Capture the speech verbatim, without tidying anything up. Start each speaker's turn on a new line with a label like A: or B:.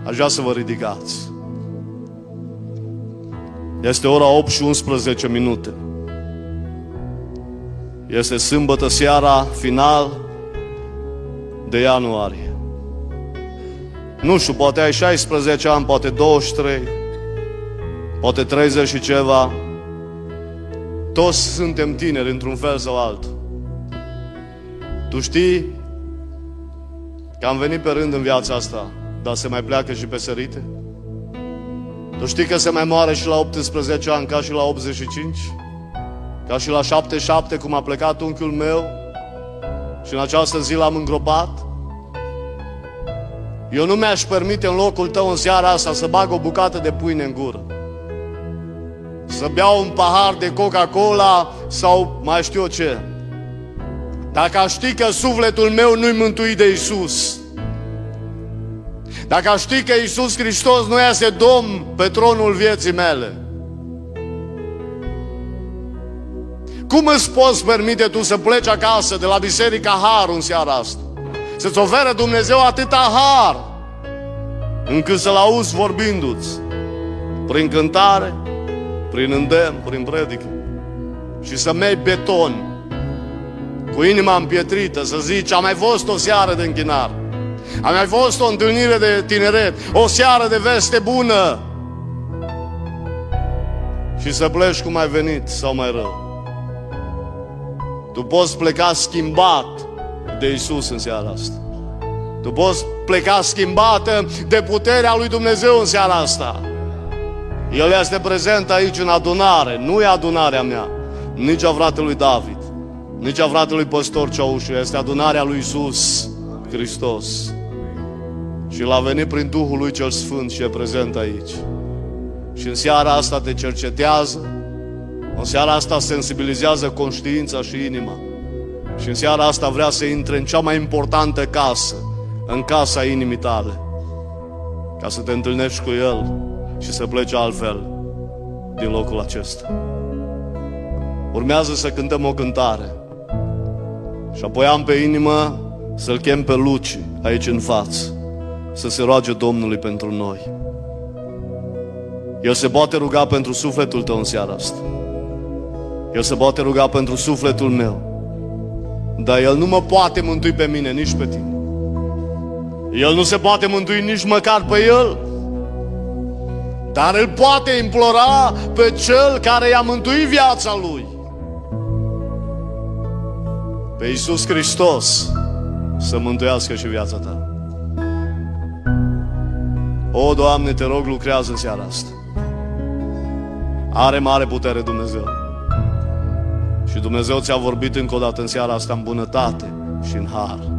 A: Aș vrea să vă ridicați. Este ora opt și unsprezece minute. Este sâmbătă seara, final de ianuarie. Nu știu, poate ai șaisprezece ani, poate douăzeci și trei, poate treizeci și ceva. Toți suntem tineri într-un fel sau altul. Tu știi că am venit pe rând în viața asta, dar se mai pleacă și pe sărite? Tu știi că se mai moare și la optsprezece ani ca și la optzeci și cinci? Ca și la șaptezeci și șapte, cum a plecat unchiul meu și în această zi l-am îngropat? Eu nu mi-aș permite în locul tău în seara asta să bag o bucată de pâine în gură, să beau un pahar de Coca-Cola sau mai știu eu ce. Dacă aș ști că sufletul meu nu-i mântuit de Iisus, dacă aș ști că Iisus Hristos nu este Domn pe tronul vieții mele, cum îți poți permite tu să pleci acasă de la Biserica Har în seara asta? Să-ți ofere Dumnezeu atâta har încât să-L auzi vorbindu-ți prin cântare, prin îndemn, prin predică, și să mei beton cu inima împietrită, să zici: a mai fost o seară de închinare, a mai fost o întâlnire de tineret, o seară de veste bună, și să pleci cum ai venit sau mai rău. Tu poți pleca schimbat de Iisus în seara asta. Tu poți pleca schimbată de puterea lui Dumnezeu în seara asta. El este prezent aici în adunare. Nu e adunarea mea, nici a fratelui David, nici a fratelui păstor Ceaușu. Este adunarea lui Iisus Hristos. Și l-a venit prin Duhul lui cel Sfânt și e prezent aici. Și în seara asta te cercetează, în seara asta sensibilizează conștiința și inima. Și în seara asta vrea să intre în cea mai importantă casă, în casa inimii tale, ca să te întâlnești cu El și să pleci altfel din locul acesta. Urmează să cântăm o cântare și apoi am pe inimă să-l chem pe Luci aici în față, să se roage Domnului pentru noi. El se poate ruga pentru sufletul tău în seara asta. El se poate ruga pentru sufletul meu. Dar El nu mă poate mântui pe mine, nici pe tine. El nu se poate mântui nici măcar pe El. Dar îl poate implora pe Cel care i-a mântuit viața Lui, pe Iisus Hristos, să mântuiască și viața ta. O, Doamne, te rog, lucrează în seara asta. Are mare putere Dumnezeu. Și Dumnezeu ți-a vorbit încă o dată în seara asta în bunătate și în har.